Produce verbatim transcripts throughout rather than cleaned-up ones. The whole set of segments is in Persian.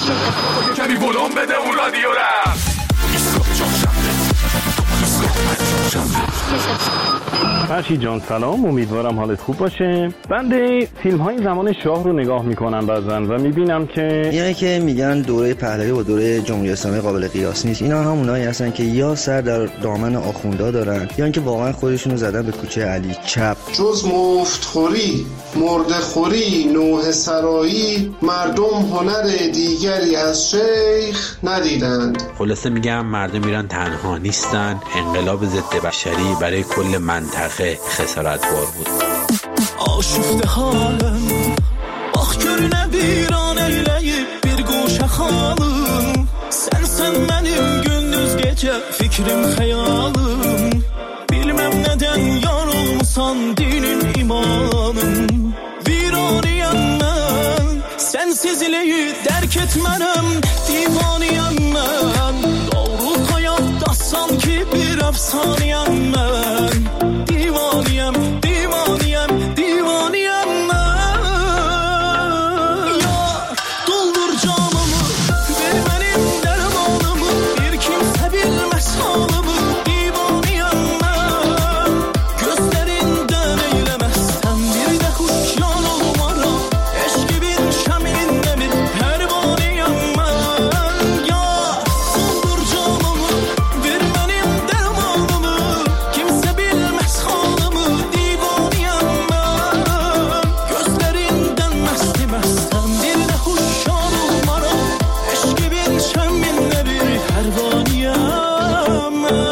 کمی ولوم بده اون رادیو را. فرشید جان سلام، امیدوارم حالت خوب باشه. بنده فیلم های زمان شاه رو نگاه میکنم بعضن و میبینم که یعنی که میگن دوره پهلوی و دوره جمهوری اسلامی قابل قیاس نیست. اینا همونایی هستن که یا سر در دامن آخوندا دارن یا اینکه واقعا خودشونو زدن به کوچه علی چپ. جز مفتخوری، مردخوری، نوحه سرایی، مردم هنر دیگری از شیخ ندیدند. خلاصه میگم مردم میرن تنها نیستن. انقلاب ضد بشری برای کل منطقه خسارتبار بود. آشفته حالم باx görünə bir an əyləyib bir qoşa xalım. Sənsən mənim gündüz gecə fikrim xəyalım. Bilməm nədən yar olmusan dinin imanım. Viraniyəm mən sənsizliyi dərk etmənəm. Divaniyəm mən doğru həyatdasan ki bir əfsaniyəm mən. Divaniyəm, divaniyəm, divaniyəm mən. Ya doldur canımı, ver mənim dərmanımı. Bir kimsə bilməz halımı. Divaniyəm mən. Gözlərindən eyləməzsən bir də xuşyan olmaram. Eşqibin şəmində bir pərvaniyəm mən. Ya doldur canımı, ver mənim dərmanımı. Kimsə bilməz halımı. Divaniyəm mən. Gözlərindən məsti məstəm bir də xuşyan olmaram. Eşqibin şəmində bir pərvaniyəm mən.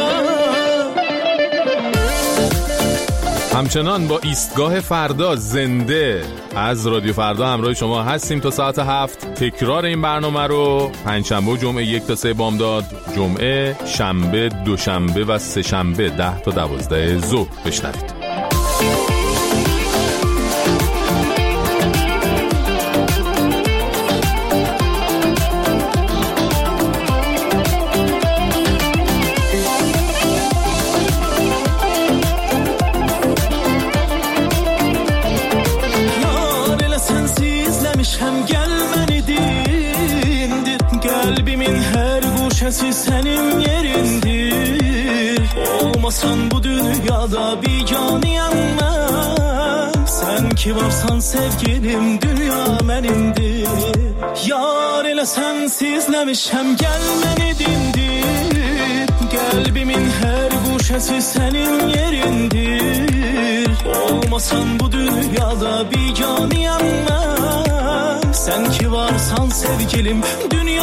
همچنان با ایستگاه فردا زنده از رادیو فردا همراه شما هستیم تا ساعت هفت. تکرار این برنامه رو پنجشنبه و جمعه یک تا سه بامداد، جمعه، شنبه، دوشنبه و سه شنبه ده تا دوازده ظهر بشنوید. Yar elə sənsizləmişəm gəl məni dindir. Qəlbimin hər guşəsi sənin yerindir. Olmasan bu dünyada biganiyəm mən. Sən ki varsan sevgilim dünya mənimdir. Yar elə sənsizləmişəm gəl məni dindir. Qəlbimin hər guşəsi sənin yerindir. Olmasan bu dünyada biganiyəm mən. Sən ki varsan sevgilim dünya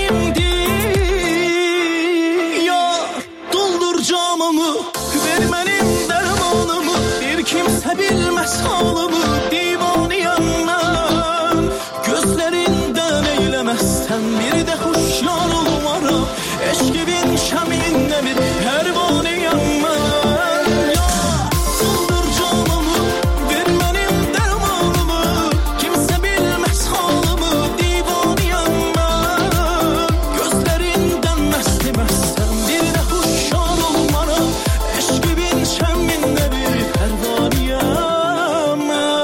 mənimdir. Ya doldur camımı, ver mənim dərmanımı. Bir kimsə bilməz halımı. Divaniyəm mən. Gözlərindən eyləməzsən bir də xuşyan olmaram. Eşqibin şəmində bir pərvaniyəm mən. Ya doldur camımı, ver mənim dərmanımı. Kimsə bilməz halımı. Divaniyəm mən. Gözlərindən məsti məstəm bir də xuşyan olmaram. Eşqibin şəmində bir pərvaniyəm mən.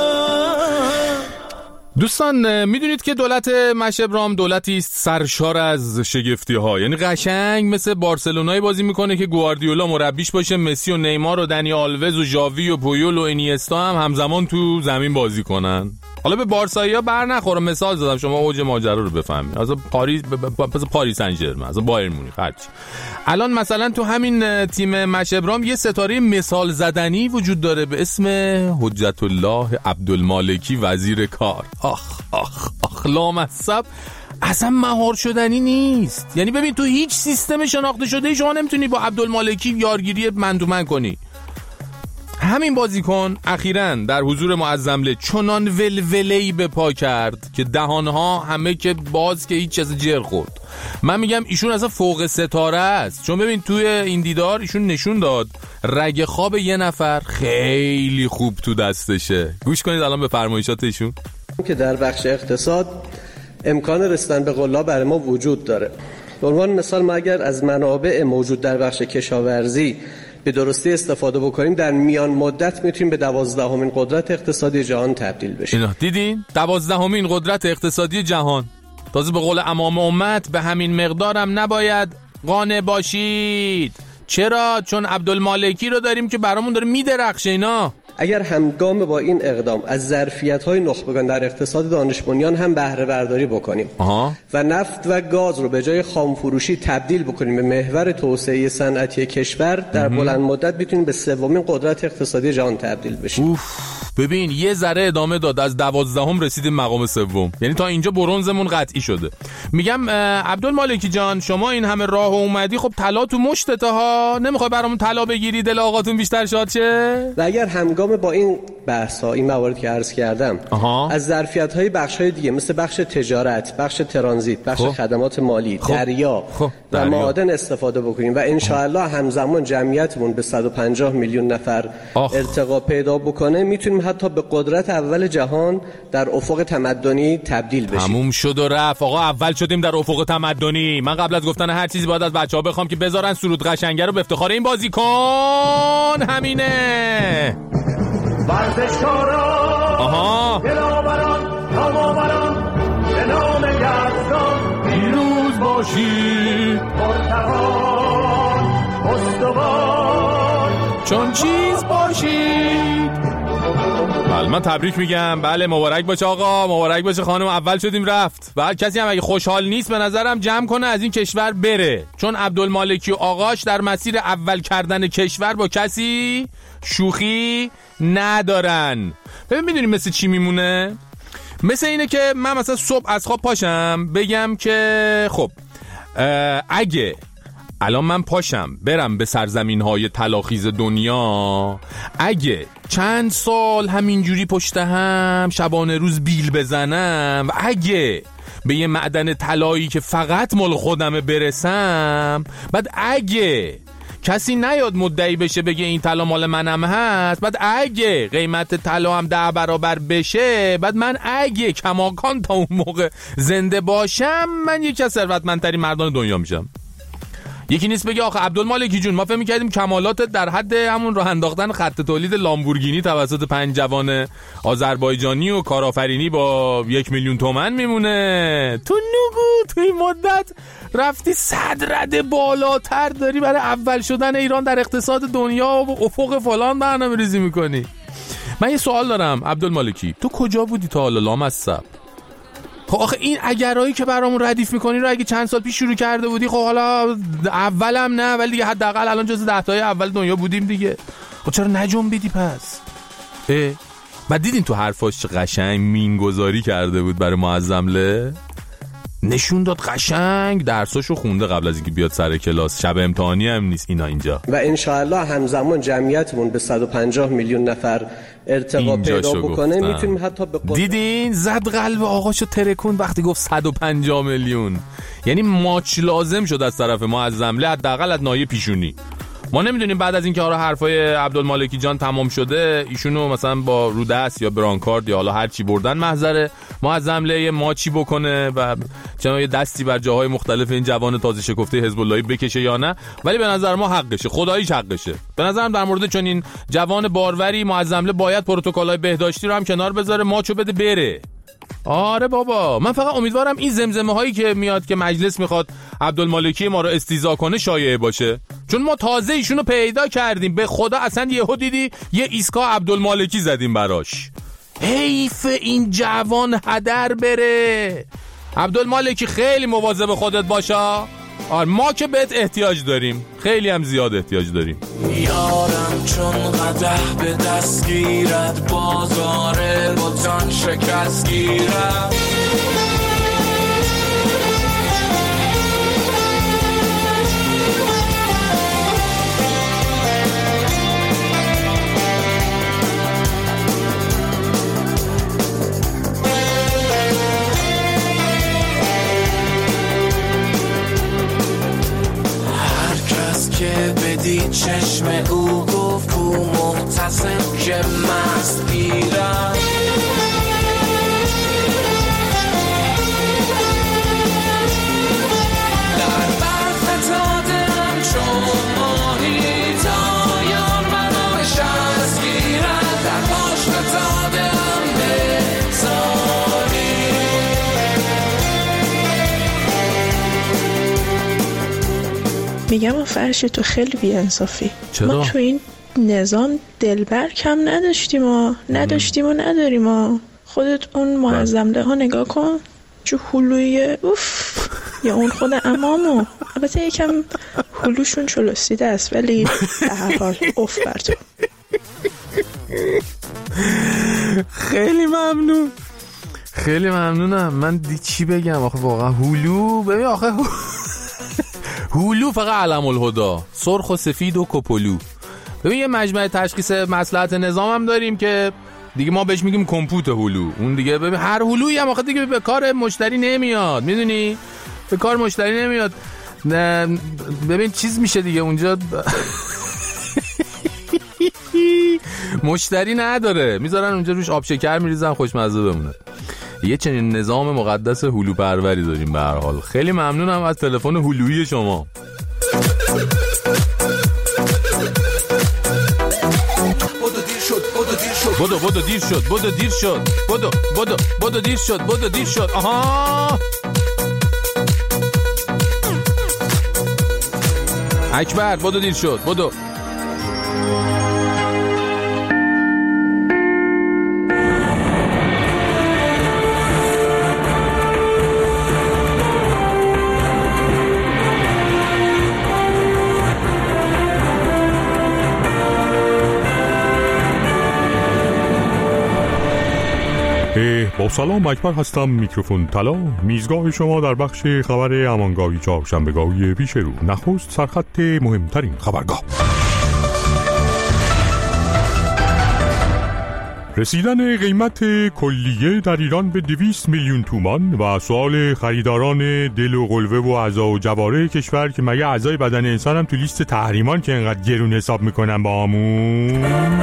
دوستان میدونید که دولت مشبرام دولتی است سرشار از شگفتی ها. یعنی قشنگ مثل بارسلونای بازی میکنه که گواردیولا مربیش باشه، مسی و نیمار و دنی آلوز و ژاوی و پویول و اینیستا هم همزمان تو زمین بازی کنن. حالا به بارسایی‌ها بر نخوره، مثال زدم شما اوج ماجرا رو بفهمید. از پاریس پس پاریس سن ژرمن، از بایر مونیخ هرچی. الان مثلا تو همین تیم مشبرام یه ستاره مثال زدنی وجود داره به اسم حجت الله عبدالمالکی وزیر کار. آخ آخ آخ لامصب اصلا مهار شدنی نیست. یعنی ببین تو هیچ سیستم شناخته شده شما نمیتونی با عبدالمالکی یارگیری من تو من کنی. همین بازیکن اخیراً در حضور معظمله چنان ولوله‌ای به پا کرد که دهانها همه که باز که هیچ چیز جر خورد. من میگم ایشون اصلا فوق ستاره است. چون ببین توی این دیدار ایشون نشون داد رگ خواب یه نفر خیلی خوب تو دستشه. گوش کنید الان به فرمایشات ایشون که در بخش اقتصاد امکان رسیدن به غلات برای ما وجود داره. به عنوان مثال ما اگر از منابع موجود در بخش کشاورزی به درستی استفاده بکنیم در میان مدت میتونیم به دوازدهمین قدرت اقتصادی جهان تبدیل بشیم. اینا دیدین؟ دوازدهمین قدرت اقتصادی جهان. تازه به قول امام امت به همین مقدارم نباید قانع باشید. چرا؟ چون عبدالمالکی رو داریم که برامون داره میدرخشه. اینا اگر همگام با این اقدام از ظرفیت‌های نخبگان در اقتصاد دانش بنیان هم بهره برداری بکنیم آها. و نفت و گاز رو به جای خام فروشی تبدیل بکنیم به محور توسعه صنعتی کشور، در بلند مدت میتونیم به سومین قدرت اقتصادی جهان تبدیل بشیم. اوف. ببین یه ذره ادامه داد، از دوازدهم رسیدیم مقام سوم، یعنی تا اینجا برنزمون قطعی شده. میگم عبدالمالکی جان شما این همه راه اومدی، خب طلا تو مشتته ها، نمیخوای برامون طلا بگیری دل آقاتون بیشتر شاد شه؟ و اگر همگام با این بحث ها، این موارد که عرض کردم آها. از ظرفیت های بخش های دیگه مثل بخش تجارت، بخش ترانزیت، بخش خب. خدمات مالی، خب. دریا خب. و معادن استفاده بکنیم و ان شاء الله همزمان جمعیتمون به صد و پنجاه میلیون نفر آخ. ارتقا پیدا بکنه، میتونیم حتی به قدرت اول جهان در افق تمدنی تبدیل بشیم. تموم شد و رفت آقا، اول شدیم در افق تمدنی. من قبل از گفتن هر چیزی باید از بچه‌ها بخوام که بذارن سرود قشنگه رو به افتخار این بازیکن. همینه ورزشکارا آها دلاوران تمامران به نام یزدان پیروز باشید، پرتقال استوار چون چیز باشید. بله من تبریک میگم. بله مبارک باشه آقا، مبارک باشه خانم، اول شدیم رفت. و کسی هم اگه خوشحال نیست به نظرم جمع کنه از این کشور بره، چون عبدالمالکی و آقاش در مسیر اول کردن کشور با کسی شوخی ندارن. ببین میدونیم مثل چی میمونه؟ مثل اینه که من مثلا صبح از خواب پاشم بگم که خب اگه الان من پاشم برم به سرزمین‌های طلاخیز دنیا، اگه چند سال همینجوری پشت هم شبانه روز بیل بزنم و اگه به یه معدن طلایی که فقط مال خودمه برسم، بعد اگه کسی نیاد مدعی بشه بگه این طلا مال منم هست، بعد اگه قیمت طلا هم ده برابر بشه، بعد من اگه کماکان تا اون موقع زنده باشم، من یکی از ثروتمندترین مردان دنیا میشم. یکی نیست بگه آخه عبدالمالکی جون ما فهم می‌کردیم کمالات در حد همون راه انداختن خط تولید لامبورگینی توسط پنج جوان آذربایجانی و کارآفرینی با یک میلیون تومن میمونه. تو نگو تو این مدت رفتی صد رده بالاتر داری برای اول شدن ایران در اقتصاد دنیا و افق فلان برنامه ریزی میکنی. من یه سوال دارم عبدالمالکی، تو کجا بودی تا حالا لامصب؟ خب آخه این اگرایی که برامون ردیف میکنی رو اگه چند سال پیش شروع کرده بودی، خب حالا اولم نه ولی دیگه حداقل الان جز ده تای اول دنیا بودیم دیگه. خب چرا نجنبیدی پس؟ اه بعد دیدین تو حرفاش چه قشنگ مینگذاری کرده بود برای معظمله، نشون داد قشنگ درساشو خونده قبل از اینکه بیاد سر کلاس، شب امتحانی هم نیست اینا اینجا. و ان شاء الله همزمان جمعیتمون به صد و پنجاه میلیون نفر ارتقا پیدا بکنه، میتونیم حتی به قدرت. دیدین زد قلب آقاشو ترکون وقتی گفت صد و پنجاه میلیون، یعنی ماچ لازم شد از طرف معظمله، حداقل از ناحیه پیشونی. ما نمیدونیم بعد از اینکه آره حرفای عبدالمالکی جان تمام شده ایشونو مثلا با رودست یا برانکارد یا حالا هر چی بردن محضر معظمله یه ماچی بکنه و چنان یه دستی بر جاهای مختلف این جوان تازه شکفته حزب اللهی بکشه یا نه، ولی به نظر ما حقشه، خداییش حقشه. به نظرم در مورد چون این جوان باروری معظمله باید پروتکل‌های بهداشتی رو هم کنار بذاره، ماچو بده بره. آره بابا من فقط امیدوارم این زمزمه هایی که میاد که مجلس میخواد عبدالمالکی ما رو استیضاح کنه شایعه باشه، چون ما تازه ایشونو پیدا کردیم، به خدا اصلا یهو دیدی یه ایسکا عبدالمالکی زدیم براش. حیف این جوان هدر بره. عبدالمالکی خیلی مواظب خودت باشا. آره ما که بهت احتیاج داریم، خیلی هم زیاد احتیاج داریم. یارم چون قدح به دست گیرد، بازار بطان شکست گیرد. چشم او گفت کو محتسب که مست گیرم. در برف تادم چون ماهی تا یار منو شست گیرد، در باش تادم به زاری. میگم فرشی تو خیلی بی‌انصافی. ما تو این نظام دلبر کم نداشتیم و نداشتیم و نداریم و خودت اون معظمله ها نگاه کن چه هلویه اوف یا اون خود امامو. البته یکم هلوشون چلوسیده است ولی به هر حال اوف بر تو. خیلی ممنون خیلی ممنونم. من دی چی بگم آخه واقعا هلو ببین آخه هلو فقط علم الهدا سرخ و سفید و کپولو. ببین یه مجمع تشخیص مصلحت نظام هم داریم که دیگه ما بهش میگیم کمپوت هلو. اون دیگه ببین هر هلویی هم آخه دیگه به کار مشتری نمیاد میدونی به کار مشتری نمیاد. نه ببین چیز میشه دیگه اونجا مشتری نداره میذارن اونجا روش آب شکر میریزن خوشمزه بمونه. یه چنین نظام مقدس هلو پروری داریم به هر حال. خیلی ممنونم از تلفن هلویی شما. بدو بدو دیر شد بدو دیر شد بدو بدو بدو دیر شد بدو دیر شد. آها اکبر بدو دیر شد بدو. با سلام اکبر هستم. میکروفون طلا میزگاه شما در بخش خبر امانگاهی چهارشنبه‌گاهی پیش رو. نخست سرخط مهمترین خبرگاه. رسیدن قیمت کلیه در ایران به دویست میلیون تومان و سوال خریداران دل و قلوه و اعضا و جوارح کشور که مگه اعضای بدن انسان هم تو لیست تحریمان که انقدر گرون حساب میکنن با همون.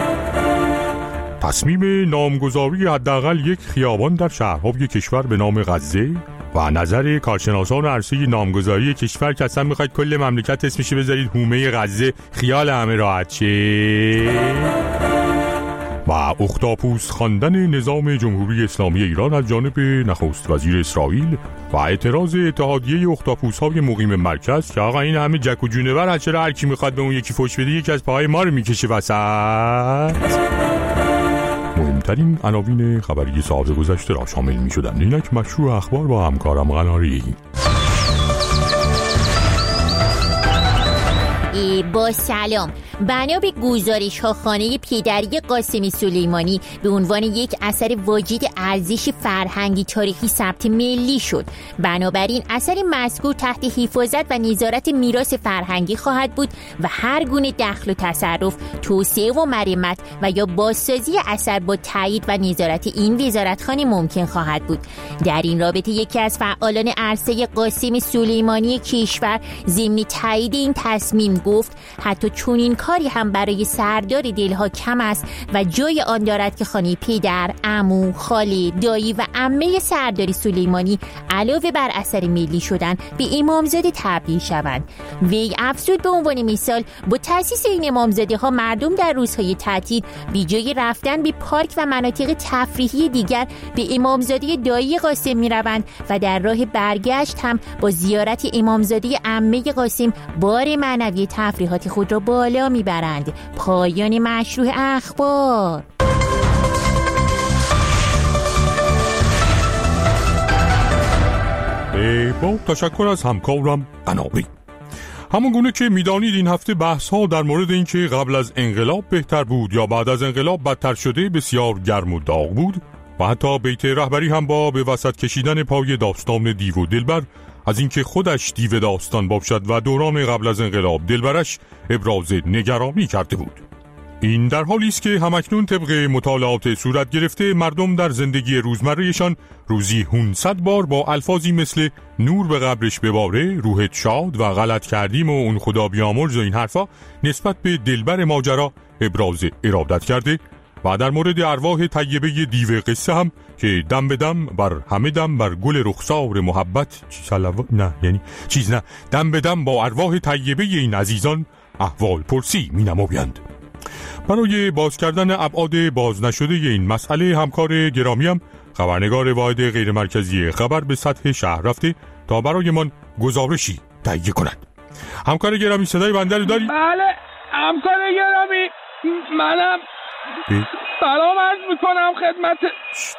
تصمیم نامگذاری حداقل یک خیابان در شهرهای کشور به نام غزه و نظر کارشناسان عرصه نامگذاری کشور که اصلا میخواید کل مملکت اسمش بذارید هومه غزه خیال همه راحت شه و اختاپوس خواندن نظام جمهوری اسلامی ایران از جانب نخست وزیر اسرائیل و اعتراض اتحادیه اختاپوس‌های مقیم مرکز که آقا این همه جک و جونور چرا هر کی میخواد به اون یکی فوش بده یکی از پاهای ما رو میکشه وسط. مهمترین عناوین خبری ساعت گذشته را شامل می شدند. اینک مشروع اخبار با همکارم قناری. با سلام. بنا به گزارش ها خانه پدری قاسمی سلیمانی به عنوان یک اثر واجد ارزش فرهنگی تاریخی ثبت ملی شد. بنابراین اثر مذکور تحت حفاظت و نظارت میراث فرهنگی خواهد بود و هر گونه دخل و تصرف، توسعه و مرمت و یا بازسازی اثر با تایید و نظارت این وزارتخانه ممکن خواهد بود. در این رابطه یکی از فعالان عرصه قاسمی سلیمانی کشور ضمن تایید این تصمیم گفت حتی چنین کاری هم برای سردار دلها کم است و جای آن دارد که خانه پدر، عمو، خاله، دایی و عمه سردار سلیمانی علاوه بر اثر ملی شدن به امامزاده تبدیل شوند. وی افزود به عنوان مثال با تأسیس این امامزاده ها مردم در روزهای تعطیل بی جای رفتن به پارک و مناطق تفریحی دیگر به امامزاده دایی قاسم می روند و در راه برگشت هم با زیارت امامزاده عمه قاسم بار معنوی تفریحات خود را بالا می برند. پایان مشروع اخبار. با تشکر از همکارم قناری. همون گونه که میدانید این هفته بحث ها در مورد این که قبل از انقلاب بهتر بود یا بعد از انقلاب بدتر شده بسیار گرم و داغ بود و حتی بیت رهبری هم با به وسط کشیدن پای داستان دیو و دلبر از اینکه خودش دیو داستان باشد و دوران قبل از انقلاب دلبرش ابراز نگرانی کرده بود. این در حالی است که همکنون طبق مطالعات صورت گرفته مردم در زندگی روزمرهشان روزی هونصد بار با الفاظی مثل نور به قبرش بباره، روحت شاد و غلط کردیم و اون خدا بیامرز و این حرفا نسبت به دلبر ماجرا ابراز ارادت کرده و در مورد ارواح طیبه دیو قصه هم که دم به دم بر همه دم بر گل رخسار محبت صلوات نه یعنی چیز نه دم به دم با ارواح طیبه این عزیزان احوال پرسی می نمایند. برای باز کردن ابعاد باز نشده این مسئله همکار گرامیم خبرنگار واحد غیر مرکزی خبر به سطح شهر رفته تا برای من گزارشی تهیه کند. همکار گرامی صدای بنده رو داری؟ بله همکار گرامی، منم سلام عرض میکنم خدمت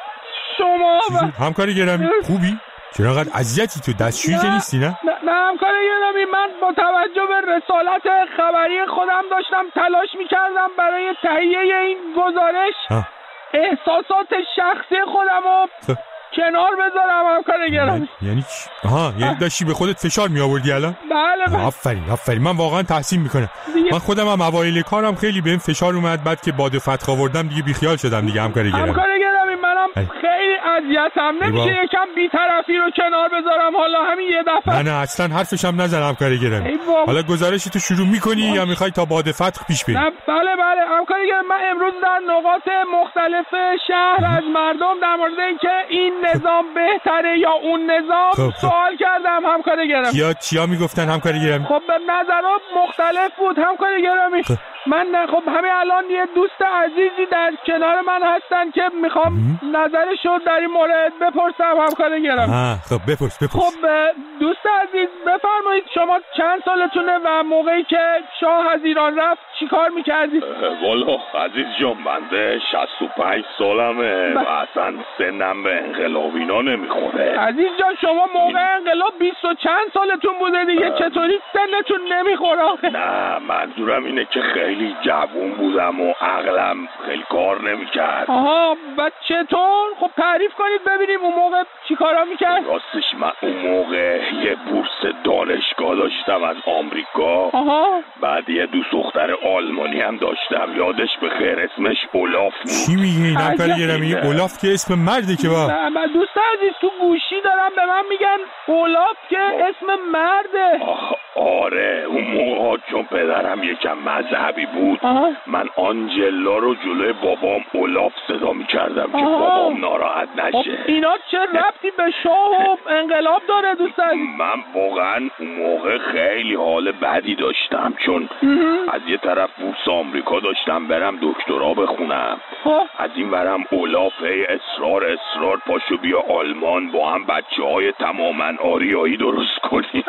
شما. و... همکار گرامی خوبی؟ چرا انقدر اذیتی تو؟ دستشویی که نیستی نه؟ نه, نه همکار گرامی، من با توجه به رسالت خبری خودم داشتم تلاش میکردم برای تهیه این گزارش ها. احساسات شخصی خودم رو کنار بذارم همکار گرامی. یعنی چی؟ آها یعنی داشتی به خودت فشار می آوردی الان؟ بله بله. آفرین آفرین، من واقعا تحسین میکنم. من خودم هم اوایل کارم خیلی بهم فشار اومد، بعد که باد فتح آوردم دیگه بیخیال شدم دیگه همکار گرامی. همکار گرامی منم خیلی اذیتم، نمیشه یکم بی‌طرفی رو کنار بذارم حالا همین یه دفعه؟ نه نه اصلا حرفش هم نزن همکار گرامی. حالا گزارشتو شروع میکنی یا میخوای تا باد فتح پیش بری؟ بله بله همکار گرامی، من امروز در نقاط مختلف شهر از مردم در مورد اینکه این نظام بهتره یا اون نظام خب خب. سوال کردم همکار گرامی. کیا چیا میگفتن همکار گرامی؟ خب نظرات مختلف بود همکار گرامی. خب. من خب همین الان یه دوست عزیزی در کنار من هستن که میخوام نظرشو در این مورد بپرسم همکار گرامی. آها خب بپرس بپرس. خب دوست عزیز بفرمایید شما چند سالتونه و موقعی که شاه از ایران رفت چیکار میکردید؟ والا عزیز جان بنده شصت و پنج سالمه و اصلا سنم به انقلابینا نمیخوره. عزیز جان شما موقع انقلاب بیست و چند سالتون بوده دیگه، چطوری سنتون نمیخوره؟ نه منظورم اینه که خیلی جوون بودم و عقلم خیلی کار نمیکرد. آها و چطور؟ خب تعریف کنید ببینیم اون موقع چی کارا میکرد؟ راستش من اون موقع یه بورس دانشگاه داشتم از آمریکا. آها بعد یه دوست دختر آلمانی هم داشتم یادش بخیر اسمش اولاف بود. چی میگی این همکار گرامی؟ اولاف که اسم مرده که با نه من دوست عزیز تو گوشی دارم به من میگن اولاف که اسم مرده. آه آره اون موقع چون پدرم یکم مذهبی بود آه. من آنجلا رو جلوی بابام اولاف صدا میکردم که بابام ناراحت نشه. اینا چه ربطی به شاه و انقلاب داره دوست عزیز؟ من واقعا اون موقع خیلی حال بدی داشتم چون از یه طرف بورس آمریکا داشتم برم دکترا بخونم ها. از این برم اولاف اصرار اصرار پاشو بیا آلمان با هم بچه های تماما آریایی درست کنیم.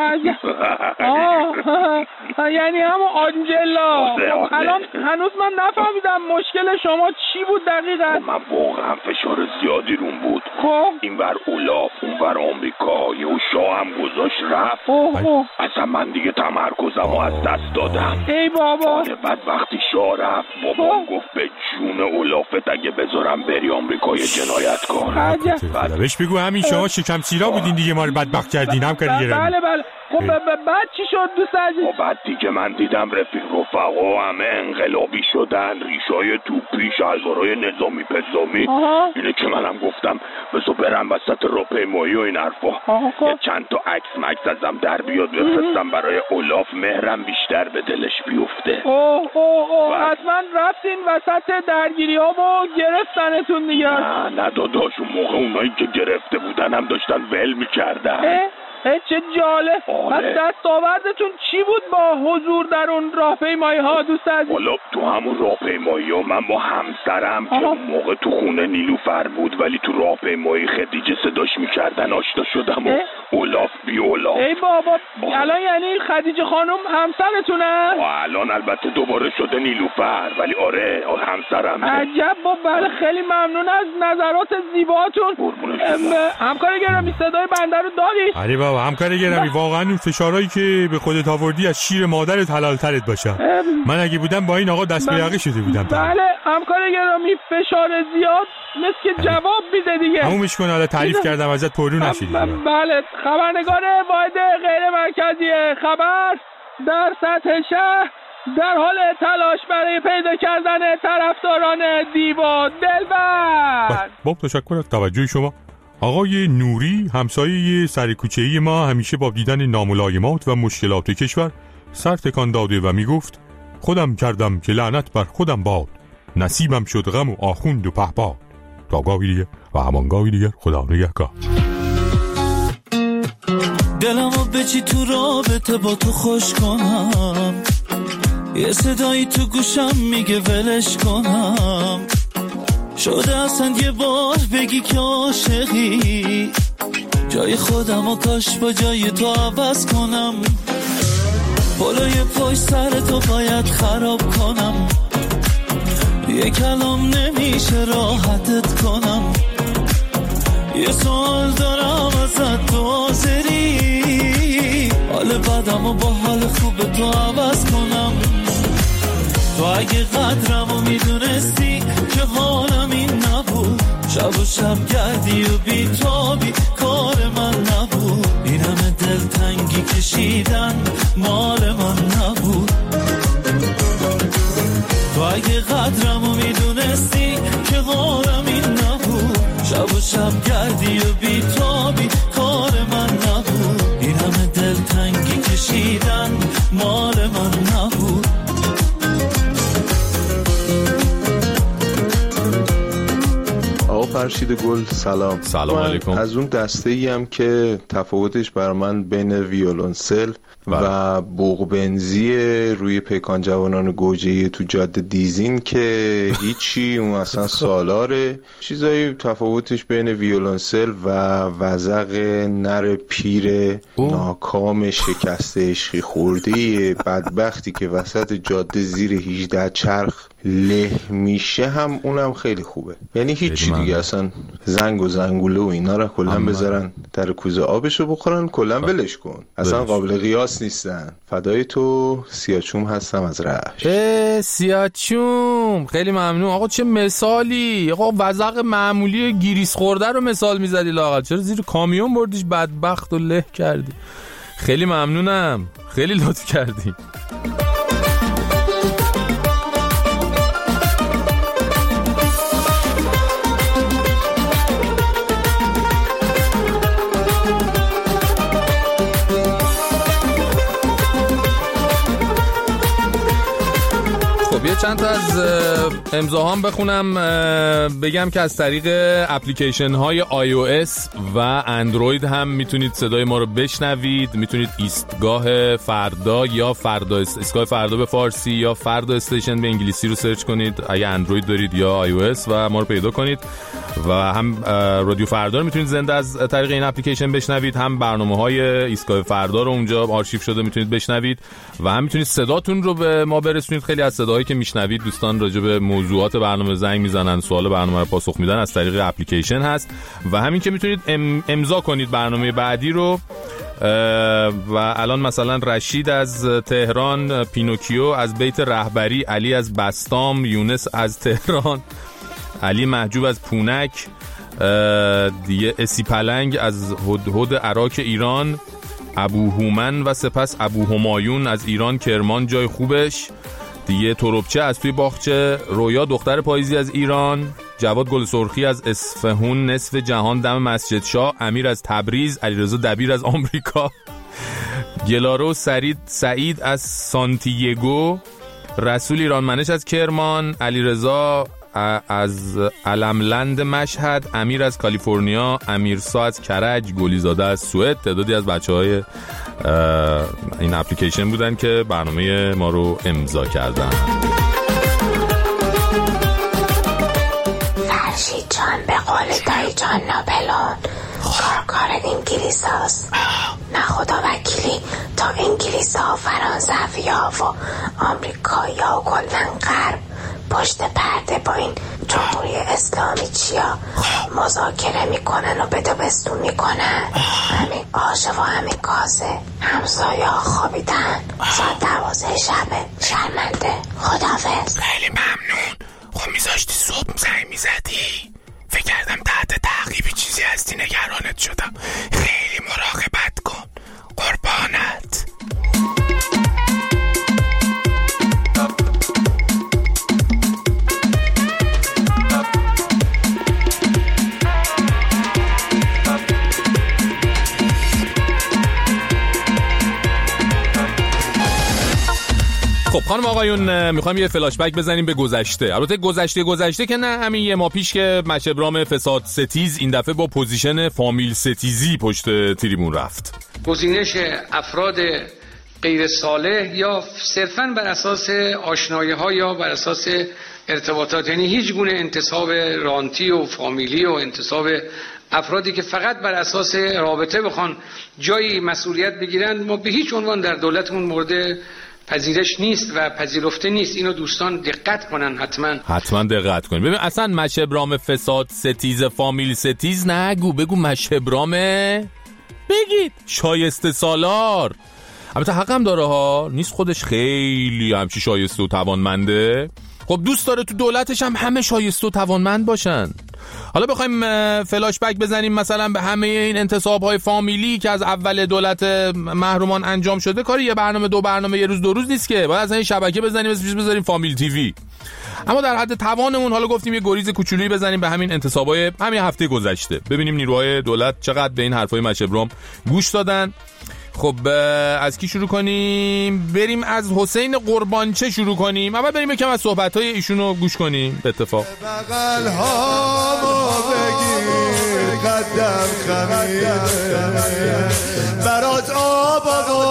آه یعنی همون آنجلا. الان هنوز من نفهمیدم مشکل شما چی بود دقیقا؟ من واقعا فشار زیادی روم بود. خب این بر اولاف اون بر آمریکا یه شاه هم گذاشت رفت. اصلا من دیگه تمرکزم رو از دست دادم. ای بابا. بعد وقتی شاه رفت بابام گفت به جون اولافت اگه بذارم بری آمریکا یه جنایتکار. بعد بهش بگو همین شما شکم سیرا بودین دیگه ما رو بدبخت کردین هم کاری گرم. بله بله. خب بعد چی شد دوست عزیز؟ خب بعد دیگه من دیدم رفیق رفقا همه انقلابی شدن، ریشای توپی شلوارای نظامی پزامی. اینه که منم گفتم بسو برم وسط راهپیمایی و این حرفا یه چند تا عکس مکس ازم در بیاد بفرستم برای اولاف مهرم بیشتر به دلش بیفته. اوه اوه اوه حتما رفتین وسط درگیری ها و گرفتنتون دیگه. نه نه داداش اون موقع اونایی که گرفته بودن هم داشتن ول میکردن. چه جالب. پس دستاوردتون چی بود با حضور در اون راهپیمایی ها دوست عزیز؟ والا تو همون راهپیمایی ها من با همسرم که اون موقع تو خونه نیلوفر بود ولی تو راهپیمایی خدیجه صداش میکردن آشنا شدم و اولاف بی اولاف. ای بابا الان یعنی خدیجه خانم همسرتونه؟ الان البته دوباره شده نیلوفر ولی آره همسرم. عجب با بله خیلی ممنون از نظرات زیباتون. همکار گرامی صدای بنده رو داری؟ آره بابا همکار گرامی واقعا اون فشارهایی که به خودت آوردی از شیر مادرت حلالترت باشه. من اگه بودم با این آقا دست به یقه شده بودم. بله همکار گرامی فشار زیاد مثل که جواب میده دیگه. همونش کن حالا تعریف کردم ازت پررو نشید. بله خبرنگار واحد غیر مرکزی خبر در سطح شهر در حال تلاش برای پیدا کردن طرفداران دیو دلبر. با تشکر از توجه شما. آقای نوری همسایه سرکوچه‌ای ما همیشه با دیدن ناملایمات و مشکلات کشور سر تکان داده و میگفت خودم کردم که لعنت بر خودم باد، نصیبم شد غم و آخوند و پهپاد. تا گاهی دیگر و همان گاهی دیگر خدا نگهدار. دلمو بچی تو رابطه با تو خوش کنم، یه صدایی تو گوشم میگه ولش کنم، شده اصلا یه بار بگی که عاشقی، جای خودم و کاش با جای تو عوض کنم. بالای پای سر تو باید خراب کنم، یه کلام نمیشه راحتت کنم. یه سوال دارم ازت تو حاضری، حال بدم و با حال خوب تو عوض کنم. تو اگه قدرمو میدونستی که حالم این نبود، شب و شب گردی و بی تابی کار من نبود. این همه دلتنگی کشیدن مال من نبود. تو اگه قدرمو میدونستی که حالم این نبود، شب و شب گردی و بی تابی کار من نبود. این همه دلتنگی کشیدن مال من نبود. آقا فرشید گل سلام. سلام علیکم. از اون دسته ای هم که تفاوتش بر من بین ویولونسل و بوغبنزی روی پیکان جوانان گوجه‌ای تو جاده دیزین که هیچی، اون اصلا سالاره. چیزایی تفاوتش بین ویولونسل و وزق نر پیر ناکام شکسته عشقی خورده بدبختی که وسط جاده زیر هجده چرخ له میشه، هم اونم خیلی خوبه. یعنی هیچی دیگه، اصلا زنگ و زنگوله و اینا رو کلا بذارن در کوزه آبشو بخورن، کلا ولش کن، اصلا قابل قیاس نیستن. فدای تو، سیاچوم هستم از رشت. سیاچوم خیلی ممنون. آقا چه مثالی، آقا وزق معمولی گیریس خورده رو مثال میزدی لااقل، چرا زیر کامیون بردیش بدبخت و له کردی؟ خیلی ممنونم، خیلی لطف کردی. یه چند تا از امضاها هم بخونم، بگم که از طریق اپلیکیشن های آی او اس و اندروید هم میتونید صدای ما رو بشنوید. میتونید ایستگاه فردا یا فردا ایستگاه فردا به فارسی یا فردا استیشن به انگلیسی رو سرچ کنید اگه اندروید دارید یا آی او اس و ما رو پیدا کنید. و هم رادیو فردا رو میتونید زنده از طریق این اپلیکیشن بشنوید، هم برنامه‌های ایستگاه فردا رو اونجا آرشیو شده میتونید بشنوید و هم میتونید صداتون رو به ما برسونید. خیلی از صداهایی که میشنوید دوستان راجع به موضوعات برنامه زنگ میزنن، سوال برنامه رو پاسخ میدن، از طریق اپلیکیشن هست. و همین که میتونید امضا کنید برنامه بعدی رو. و الان مثلا رشید از تهران، پینوکیو از بیت رهبری، علی از بستام، یونس از تهران، علی محجوب از پونک، دیگه اسی پلنگ از هدهد عراق ایران، ابو هومن و سپس ابو همایون از ایران کرمان جای خوبش، دیگه تروبچه از توی باغچه، رویا دختر پاییزی از ایران، جواد گل سرخی از اصفهون نصف جهان دم مسجد شاه، امیر از تبریز، علیرضا دبیر از آمریکا، گلارو سعید سعید از سانتیاگو، رسول ایران منش از کرمان، علیرضا از علملند مشهد، امیر از کالیفرنیا، امیرسا از کرج، گلیزاده از سوئد. تعدادی از بچه‌های این اپلیکیشن بودن که برنامه ما رو امضا کردن. فرشید جان به قول دایی جان ناپلون کار کار انگلیس هست، نه خدا وکیلی تا انگلیس ها، فرانسوی ها و آمریکایی ها و کلن غرب پشت پرده با این جمهوری اسلامی چیا مذاکره میکنن و بدبستون میکنن. همین آشه و همین کاسه همسایه ها خوابیدن، ساعت دوازه شبه، شرمنده. خداحافظ. خیلی ممنون. خب میذاشتی صبح زنگ میزدی؟ فکر کردم تحت تعقیبی چیزی هستی، نگرانت شدم. خیلی مراقبت کن. قربانت. خب خانم آقایون، میخوایم یه فلاش بک بزنیم به گذشته. البته گذشته گذشته که نه، همین یه ماه پیش که مشبرام فساد ستیز این دفعه با پوزیشن فامیل ستیزی پشت تریبون رفت. گزینش افراد غیر صالح یا صرفاً بر اساس آشنایی‌ها یا بر اساس ارتباطات، یعنی هیچ گونه انتصاب رانتی و فامیلی و انتصاب افرادی که فقط بر اساس رابطه بخوان جایی مسئولیت بگیرن، ما به هیچ عنوان در دولتمون مورد پذیرش نیست و پذیرفته نیست. اینو دوستان دقت کنن، حتما حتما دقت کنین. ببین اصلا مشهبرام فساد ستیز فامیل ستیز نگو، بگو مشهبرامه، بگید شایسته سالار. البته حقم داره ها، نیست خودش خیلی همچی شایسته و توانمنده، خب دوست داره تو دولتش هم همه شایسته و توانمند باشن. حالا بخوایم فلاش بک بزنیم مثلا به همه این انتصاب‌های فامیلی که از اول دولت محرومان انجام شده، کاری یه برنامه دو برنامه یه روز دو روز نیست که، باید از این شبکه بزنیم اسمش بذاریم فامیل تیوی. اما در حد توانمون حالا گفتیم یه گریز کوچولویی بزنیم به همین انتصاب‌های همین هفته گذشته، ببینیم نیروهای دولت چقدر به این حرفای مشهبرام گوش دادن. خب از کی شروع کنیم؟ بریم از حسین قربانچه شروع کنیم. اول بریم یکم از صحبت‌های ایشونو گوش کنیم. به اتفاق بغل ها بگیر قدم خمیده برات آب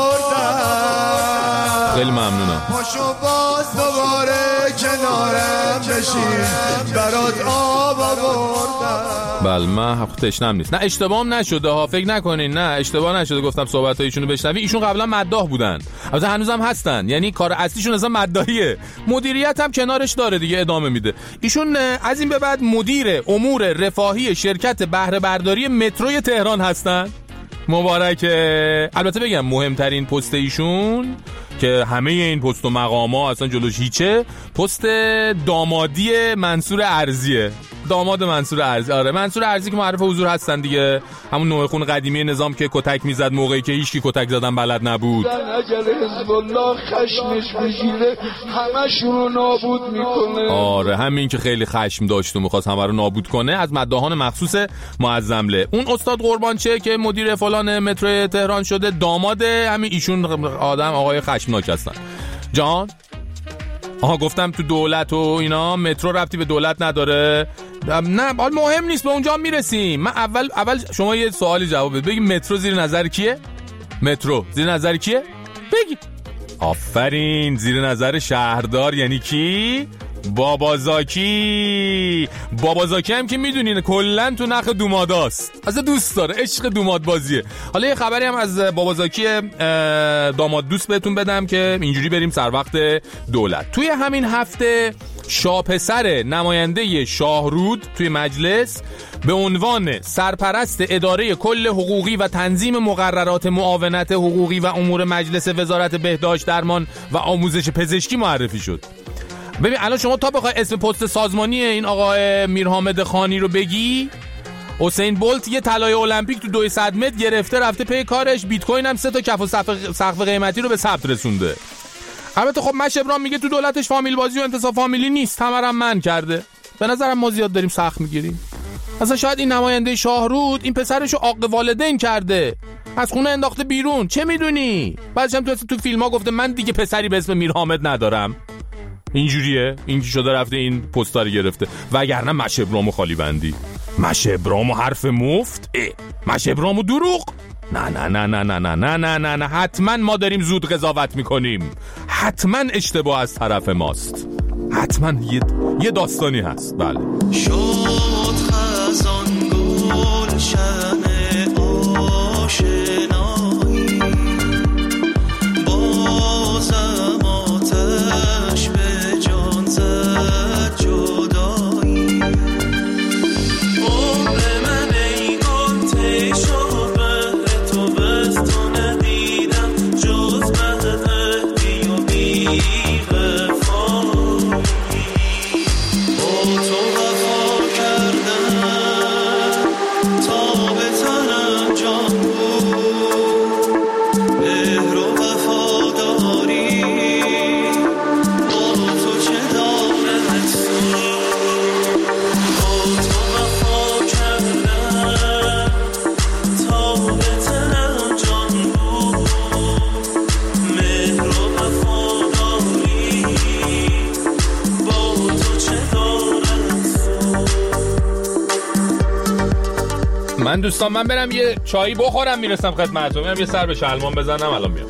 آوردم، خیلی ممنونم. پاشو باز دوباره کنارم بشین برات آب آوردم. بله من حق تشنم نیست. نه اشتباهم نشده ها، فکر نکنین، نه اشتباه نشده، گفتم صحبت هایشونو بشنوی. ایشون قبلا مداح بودن، البته هنوزم هستن، یعنی کار اصلیشون اصلا مداحیه، مدیریت هم کنارش داره دیگه، ادامه میده. ایشون از این به بعد مدیر امور رفاهی شرکت بهره برداری متروی تهران هستن. مبارکه. البته بگم مهمترین پست ایشون که همه این پست و مقاما اصلا جلوش هیچه، پست دامادی منصور ارزیه. داماد منصور ارزی. آره منصور ارزی که معرف حضور هستن دیگه، همون نوع خون قدیمی نظام که کتک میزد موقعی که هیچکی کتک زدن بلد نبود. اگر حزب الله خشمش بگیره همشون رو نابود میکنه. آره همین که خیلی خشم داشت و میخواست همه رو نابود کنه، از مداحان مخصوص معظمله. اون استاد قربانچه که مدیر فلان مترو تهران شده، داماد همین ایشون آدم آقای خشمناک هستن. جان آها گفتم تو دولت و اینا مترو ربطی به دولت نداره. نه حال مهم نیست، به اونجا میرسیم. من اول اول شما یه سوالی جواب بده، بگی مترو زیر نظر کیه؟ مترو زیر نظر کیه؟ بگی. آفرین، زیر نظر شهردار. یعنی کی؟ بابازاکی. بابازاکی هم که میدونین کلن تو نخ دوماداست، اصلا دوست داره، عشق دوماد بازیه. حالا یه خبری هم از بابازاکی داماد دوست بهتون بدم که اینجوری بریم سر وقت دولت. توی همین هفته شاپسر نماینده شاهرود توی مجلس به عنوان سرپرست اداره کل حقوقی و تنظیم مقررات معاونت حقوقی و امور مجلس وزارت بهداشت درمان و آموزش پزشکی معرفی شد. ببین الان شما تا بخوای اسم پست سازمانی این آقای میرحامد خانی رو بگی، حسین بولت یه طلای المپیک تو دویست متر گرفته رفته پی کارش، بیت کوین هم سه تا کف و سقف قیمتی رو به ثبت رسونده. البته خب مشهبرام میگه تو دولتش فامیل بازی و انتصاب فامیلی نیست، همرم من کرده. به نظرم ما زیاد داریم سخت میگیریم. اصلا شاید این نماینده شاهرود این پسرشو عاق والدین کرده، از خونه انداخته بیرون، چه میدونی؟ بعدش هم تو تو فیلم‌ها گفته من دیگه پسری به اسم میرحامد ندارم. اینجوریه، اینجوری شده رفته این پستا رو گرفته. وگرنه مشهبرامو خالی بندی، مشهبرامو حرف مفت، مشهبرامو دروغ. نه نه نه نه نه نه نه نه نه نه حتما ما داریم زود قضاوت میکنیم، حتما اشتباه از طرف ماست، حتما یه, یه داستانی هست. بله شد خزان گلشن آشنایی، بازم آتش به جان زد جدایی، عمر من ای گل تیشو بهر تو بستو ندیدم جز بدهدی و بی وفایی، با تو وفا کردم تا به تنم جان بود، مهر و وفاداری با تو چه دارد سود، با تو وفا کردم تا به تنم جان بود، مهر و وفاداری با تو چه دارد سود. من دوستان من برم یه چایی بخورم میرسم خدمتتون، میرم یه سر به شلمان بزنم الان میام.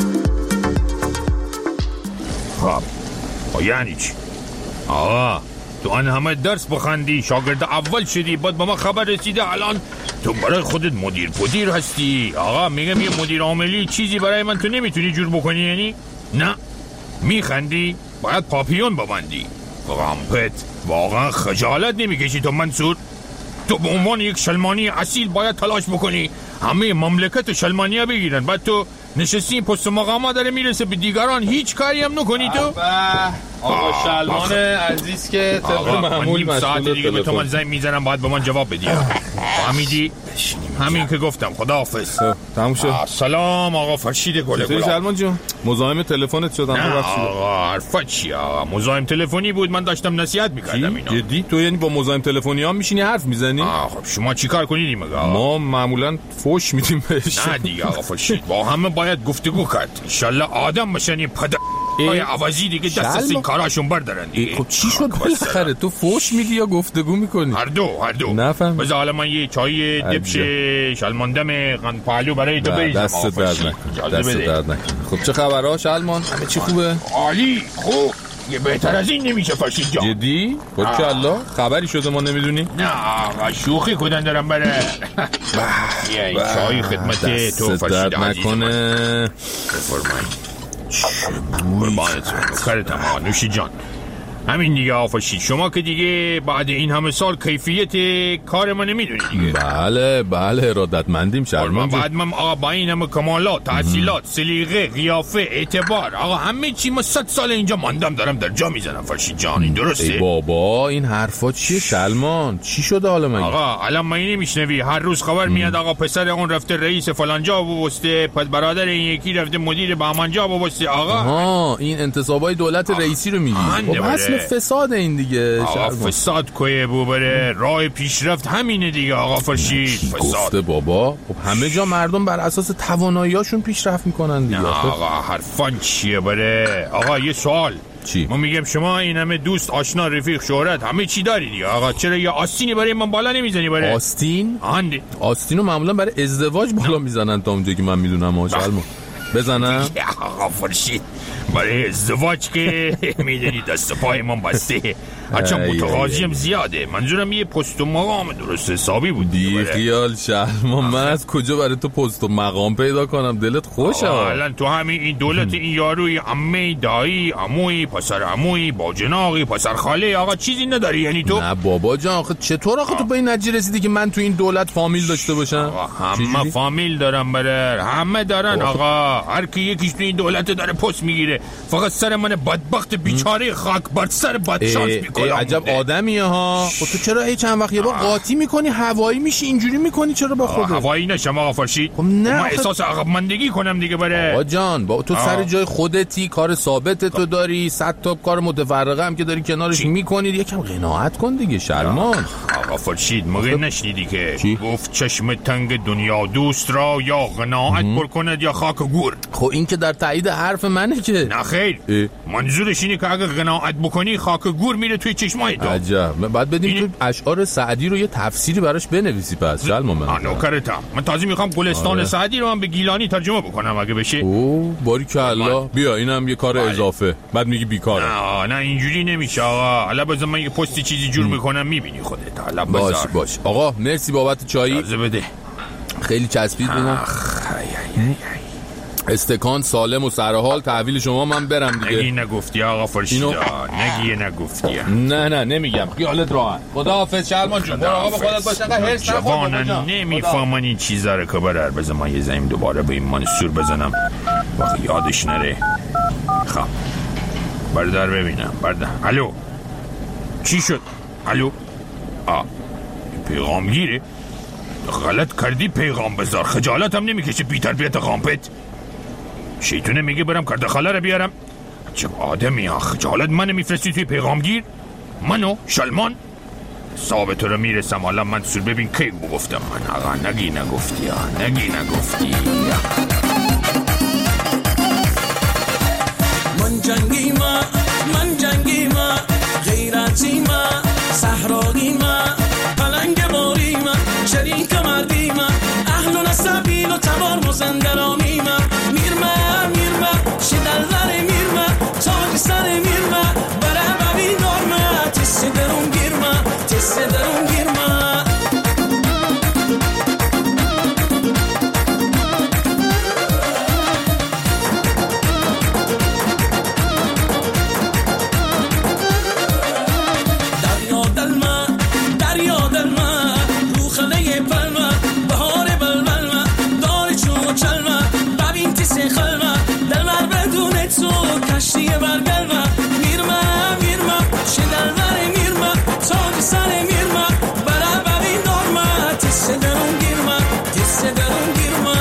خب یعنی چی؟ آقا تو آن همه درس بخوندی، شاگرد اول شدی، بعد به ما خبر رسیده الان تو برای خودت مدیر پدیر هستی. آقا میگم یه مدیر عاملی چیزی برای من تو نمیتونی جور بکنی؟ یعنی نه میخندی؟ باید پاپیون ببندی. غمپت واقعا خجالت نمیکشی تو منصور؟ تو به عنوان یک شلمانی اصیل باید تلاش بکنی همه مملکت شلمانیه بگیرن، بعد تو نشستی پست مقامات داره میرسه به دیگران، هیچ کاری هم نکنی تو. آقا شلمان عزیز که طبق معمول مشغول ساعت دیگه به تو من زنگ میزنم، باید به من جواب بدی. فهمیدی؟ همین که گفتم. خداحافظ. تموم شد. سلام آقا فرشید گل گل. شلمان جون مزاحم تلفنت شدم. نه آقا حرفا چی آقا؟ مزاحم تلفنی بود، من داشتم نصیحت میکردم. اینا جدی؟ تو یعنی با مزاحم تلفنی ها میشینی حرف میزنی؟ خب شما چیکار کنید مگه؟ ما معمولا فوش میدیم بهش. نه دیگه آقا فرشید، با همه باید گفتگو کرد. ان شاء الله آدم بشنی پدر ای عوضی دیگه دست از این کاراشون بردارن دیگه. خب چی شد بالاخره؟ تو فوش میدی یا گفتگو میکنی؟ هر دو هر دو. نفهم. بذار حالا من یه چای دبش شلماندم قند پهلو برای تو بریزم. دست درد نکن. دست درد نکن. خب چه خبرها شلمان؟ همه چی خوبه؟ عالی. خوب. یه بهتر از این نمیشه فرشید جان. جدی؟ باریکالله. خبری شده ما نمیدونیم؟ نه آقا شوخی کردن دارم بره. یه این چای خدمت تو فرشید عزیز. نکنه. بفرمایید. قربانت کارتم آقا نوشی جان. همین دیگه آفاشید. شما که دیگه بعد این همه سال کیفیت کار ما نمیدونی دیگه. بله بله ارادتمندیم شلمان جون. بعد من آقا با این همه کمالات، تحصیلات، سلیقه، قیافه، اعتبار، آقا همه چی ما صد سال اینجا ماندم دارم در جا میزنم فرشید جان. این درسته؟ ای بابا این حرفا چیه شلمان؟ چی شده حالا مگه؟ آقا الان ما اینی میشنوی هر روز خبر میاد آقا پسر اون رفته رئیس فلان جا وابسته، پس برادر این یکی رفته مدیر بهمان جا وابسته. آقا ها این انتصابای دولت رئیسی رو میگی؟ فساد این دیگه. آقا فساد کوی بو بره، راه پیشرفت همینه دیگه آقا فرشید. فساد گفته بابا. خب همه جا مردم بر اساس تواناییاشون پیشرفت میکنن دیگه. آقا حرفان چیه بره؟ آقا یه سوال. چی؟ ما میگم شما این همه دوست، آشنا، رفیق، شهرت همه چی داری دیگه آقا، چرا یه آستینی برای من بالا نمیزنی بره؟ آستین؟ آنده. آستینو معمولا برای ازدواج بالا میزنن تا اونجایی که من میدونم. آجالمو بزنم؟ آقا فرشید برای ازدواج که میدونی دست پای من بسته، هرچند متقاضیم زیاده. منظورم یه پست و مقام درست حسابی بود. بی خیال شلمان، من از کجا برای تو پست و مقام پیدا کنم؟ دلت خوشه. الان تو همین این دولت این یاروی عمه، دایی، عموی، پسر عموی، باجناقی، پسر خاله، آقا چیزی نداری یعنی تو؟ نه بابا جان آخه چطور آخه تو به این نتیجه رسیدی که من تو این دولت فامیل داشته باشم؟ همه فامیل دارن بره، همه دارن آقا. هر کی یکیش تو این دولت داره پست میگیره، فقط سر من بدبخت بیچاره خاک بر سر بدشانس میکنم. عجب آدمیه ها. خب تو چرا هیچ چند وقت یه بار قاطی میکنی هوایی میشی اینجوری میکنی؟ چرا با خودت هوایی نشم آقا فرشید؟ خب نه من احساس عقب ماندگی کنم دیگه بره. آقا جان با تو آه. سر جای خودتی، کار ثابت تو داری، صد تا کار متفرقه هم که داری کنارش میکنی، یکم قناعت کن دیگه شلمان. آقا فرشید مگه نشنیدی که چی؟ گفت چشم تنگ دنیا دوست را یا قناعت پر کند یا خاک گور. خب این که در تایید حرف منه که نه خیر. منظورش اینه که اگه قناعت بکنی خاک گور میره توی چشمای تو. عجب. بعد بدیم تو اشعار سعدی رو یه تفسیری براش بنویسی پس شلمان. من نوکرتم. من تازه میخوام گلستان آره. سعدی رو من به گیلانی ترجمه بکنم اگه بشه. اوه باریکالله. بیا اینم یه کار بله. اضافه. بعد میگی بیکاره. نه نه اینجوری نمیشه آقا. حالا بذار من یه پستی چیزی جور میکنم میبینی خودت. حالا باش باش. آقا مرسی بابت چایی. اجازه بده. خیلی چسبید بینم. استکان سالم و سرحال تحویل شما من برم دیگه. نگی نگفتی آقا فرشیدا. نگی نگفتی. نه نه نمیگم. خیالت راحت. خداحافظ شلمان جون. برو آقا به خودت باش. انقدر هرس نخور. جوانان نمیفهمن این چیزا رو که برار. بذار من یه زنگ دوباره به این منصور بزنم وقت یادش نره. خب بردار ببینم. بردار. الو چی شد؟ الو آ پیغام گیره. غلط کردی پیغام بذار. خجالت هم نمیکشه بی تربیت غامپت. شیطونه میگه برم کرده خاله رو بیارم. چه آدمی ها. خجالت منو میفرستی توی پیغامگیر؟ منو شلمان ثابت رو میرسم. حالا منصور ببین کی بگفتم من. آقا نگی نگفتی ها. نگی نگفتی. من جنگی ما من جنگی ما غیرتی ما صحرایی ما پلنگ باری ما شریک مردی ما اهل و نسبیل و تبار مزندرامی ما میرمه میرمه شدلر میرمه تاج سر میرمه برای ببین نارمه تیسی درو Hissederim girme, hissederim girme.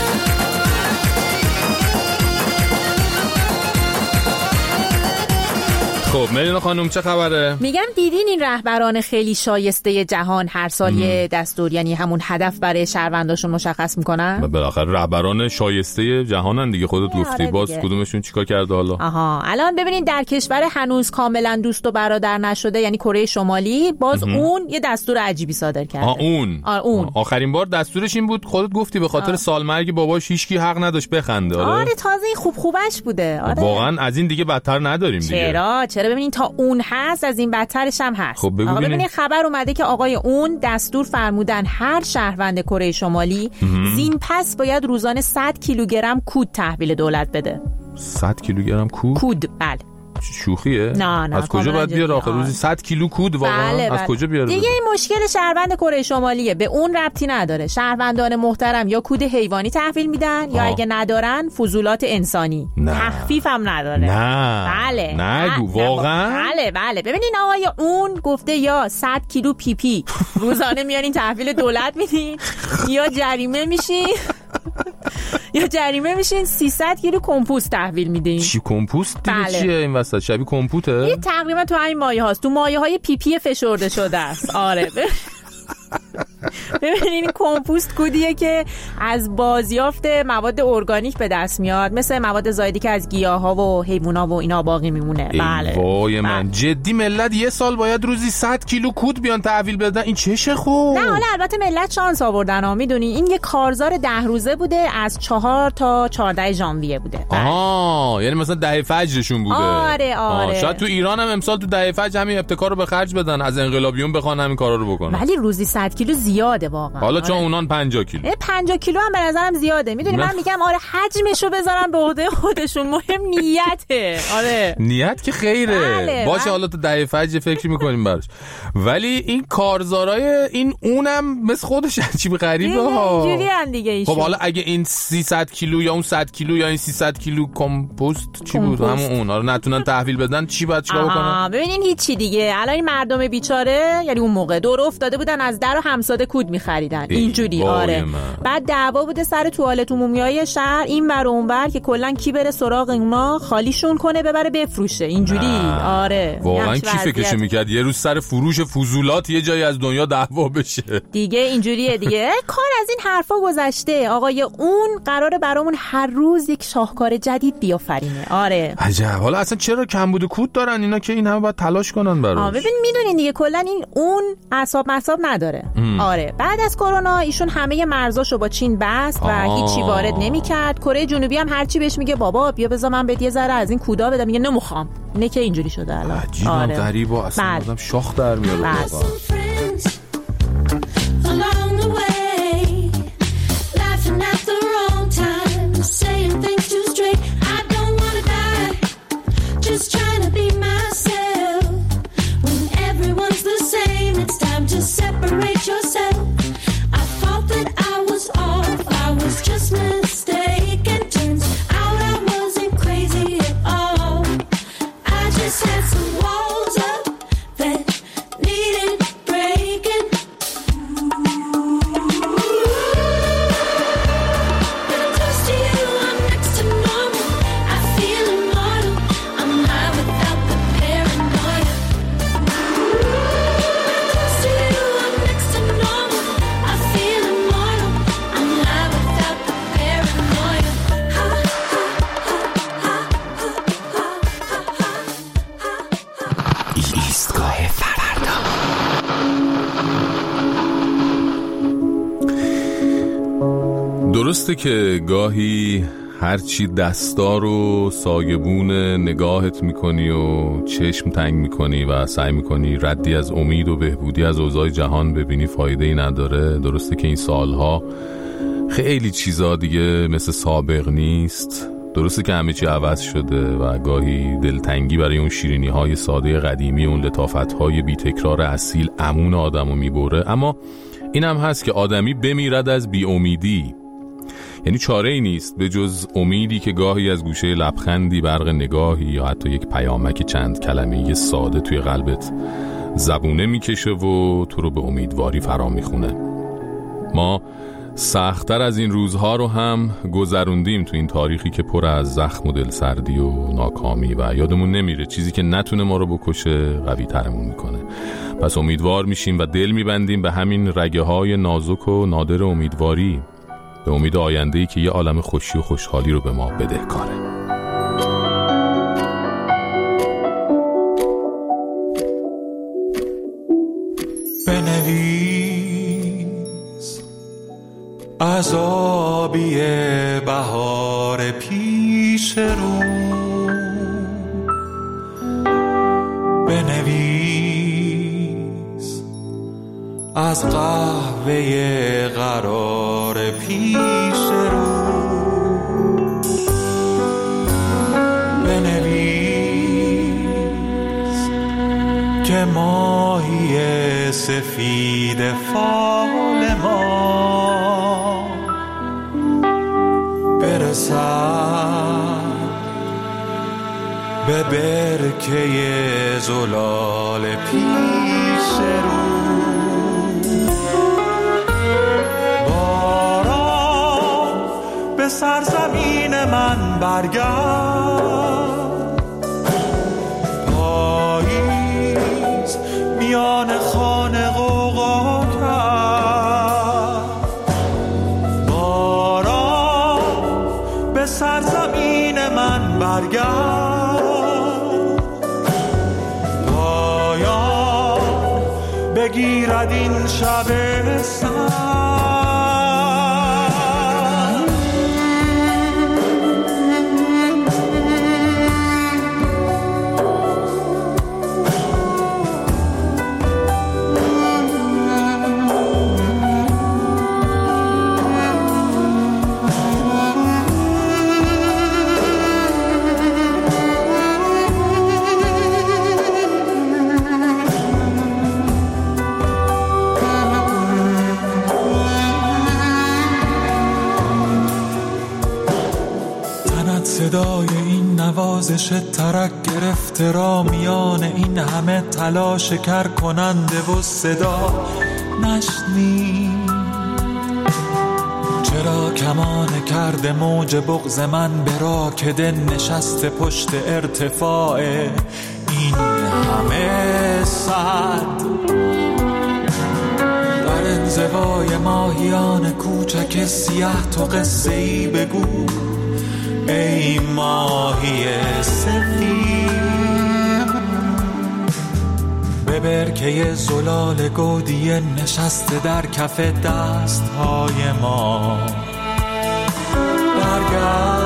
خب ملینا خانم چه خبره؟ میگم دیدین این رهبران خیلی شایسته جهان هر سال یه دستور، یعنی همون هدف برای شهرونداشون مشخص میکنن؟ بالاخره رهبران شایسته جهانن دیگه، خودت گفتی. باز کدومشون چیکار کرده حالا؟ آها الان ببینید در کشور هنوز کاملا دوست و برادر نشده، یعنی کره شمالی، باز ام. اون یه دستور عجیبی صادر کرده. آه اون. آه اون. آه آخرین بار دستورش این بود، خودت گفتی به خاطر سالمرگ باباش هیچکی حق نداشت بخنده. آره, آره تازه خوب خوبش بوده. آره واقعا از این دیگه بدتر نداریم دیگه. چرا؟ چرا ببینین تا اون هست از این بدترش هم هست. خب بگو ببینین خبر اومده که آقای اون دستور فرمودن هر شهروند کره شمالی زین پس باید روزانه صد کیلوگرم کود تحویل دولت بده. صد کیلوگرم کود؟ کود بله. شوخیه؟ نه نه از کجا باید بیاره آخه روزی صد کیلو کود واقعا؟ بله بله. از کجا بیاره؟ دیگه این مشکل شهروند کره شمالیه، به اون ربطی نداره. شهروندان محترم یا کود حیوانی تحویل میدن آه. یا اگه ندارن فضولات انسانی. تخفیف هم نداره. نه بله نگو واقعا؟ بله بله. ببینین آقای اون گفته یا صد کیلو پی پی روزانه میارین تحویل دولت میدین یا جریمه میشین یا جریمه میشین سیصد کیلو کمپوست تحویل میدین. چی کمپوست دیگه؟ بله. چیه این وسط؟ شبیه کمپوته؟ یه تقریبا تو همین مایه هاست، تو مایه های پی پی فشرده شده است. آره ببینین کمپوست کودیه که از بازیافت مواد ارگانیک به دست میاد، مثل مواد زایدی که از گیاها و حیوونا و اینا باقی میمونه. بله وای من بله. جدی ملت یه سال باید روزی صد کیلو کود بیان تحویل بدن؟ این چشه خوب؟ نه حالا البته ملت شانس آوردن ها، میدونی این یه کارزار ده روزه بوده، از چهار تا چهارده ژانویه بوده. آها یعنی مثلا دهه فجرشون بوده. آره آره. شاید تو ایران هم امسال تو دهه فجر همین ابتکار رو به خرج بدن، از انقلابیون بخوان همین کارا رو بکنن. ولی روزی صد کیلو زیاده واقعا. حالا چون اونان پنجاه کیلو. پنجاه کیلو هم به نظرم زیاده. میدونی من میگم آره حجمشو بذارن به عهده خودشون، مهم نیته. آره نیت که خیره. بله باشه بله. حالا تو دهه فجر فکر میکنیم براش. ولی این کارزارای این اونم مثل خودش عجیب غریبه ها. اینجوری ان دیگه ایشون. خب حالا اگه این سیصد کیلو یا اون صد کیلو یا این سیصد کیلو کمپوست چی بود همون اون رو نتونن تحویل بدن، چی باید چیکار بکنن؟ ببینین هیچی دیگه. الان این مردم بیچاره یعنی اون موقع دور افتاده بودن از در و همساده کود می‌خریدن. اینجوری آره. بعد دعوا بوده سر توالت عمومیای شهر، این ور اون ور که کلا کی بره سراغ اونا خالیشون کنه ببره بفروشه. اینجوری آره. واقعا کی فکرشو میکرد یه روز سر فروش فضولات یه جایی از دنیا دعوا بشه؟ دیگه اینجوریه دیگه. کار از این حرفا گذشته. آقای اون قراره برامون هر روز یک شاهکار جدید بیافرینه. آره عجب. حالا اصلا چرا کمبود کود دارن اینا که این همه باید تلاش کنن براش؟ آ ببین میدونین دیگه کلا این اون اعصاب مصاب نداره. ام. آره بعد از کرونا ایشون همه مرزاشو با چین بست و آه. هیچی وارد نمیکرد. کره جنوبی هم هر چی بهش میگه بابا بیا بذار من بهت یه ذره از این کودا بدم، میگه نمیخوام. اینه که اینجوری شده الان. عجیبم آره. غریبه اصلا آدم شاخ در میاره واقعا. Separate yourself. I thought that I was off. I was just mistaken. Turns out I wasn't crazy at all. I just had some walls up that needed breaking. But close to you, I'm next to normal. I feel immortal. I'm high without the paranoia. درسته که گاهی هرچی دستار و سایبون نگاهت میکنی و چشم تنگ میکنی و سعی میکنی ردی از امید و بهبودی از اوضاع جهان ببینی فایده ای نداره. درسته که این سالها خیلی چیزا دیگه مثل سابق نیست. درسته که همه چی عوض شده و گاهی دلتنگی برای اون شیرینی های ساده قدیمی، اون لطافت های بی تکرار اصیل امون آدمو میبره. اما این هم هست که آدمی بمیرد از بی امیدی. یعنی چاره ای نیست به جز امیدی که گاهی از گوشه لبخندی، برق نگاهی یا حتی یک پیامک چند کلمه‌ای ساده توی قلبت زبونه میکشه و تو رو به امیدواری فرا میخونه. ما سخت‌تر از این روزها رو هم گذروندیم تو این تاریخی که پر از زخم و دلسردی و ناکامی و یادمون نمیره چیزی که نتونه ما رو بکشه قوی ترمون میکنه. پس امیدوار میشیم و دل میبندیم به همین رگه های نازک و نادر امیدواری، به امید آینده‌ای که یه عالم خوشی و خوشحالی رو به ما بدهکاره. بنویس عذابی بهار پیش رو، بنویس از قهوه قرار پیش رو، بنویس که ماهی سفید فال ما برسد به برکه زلال پیش رو. باران به سرزمین من برگرد، پاییز میان خانه غوغا کرد. باران به سرزمین من برگرد، پایان بگیرد این شب سرد. صدای این نوازش ترک گرفته را میان این همه تلاش کر کننده و صدا نشنی. چرا کمان کرده موج بغض من برا که دل نشسته پشت ارتفاع این همه صد؟ در انزوای ماهیان کوچک سیاه تو قصه ای بگو ای ماهی سفید، به برکه زلال گودی نشسته در کف دست های ما برگرد.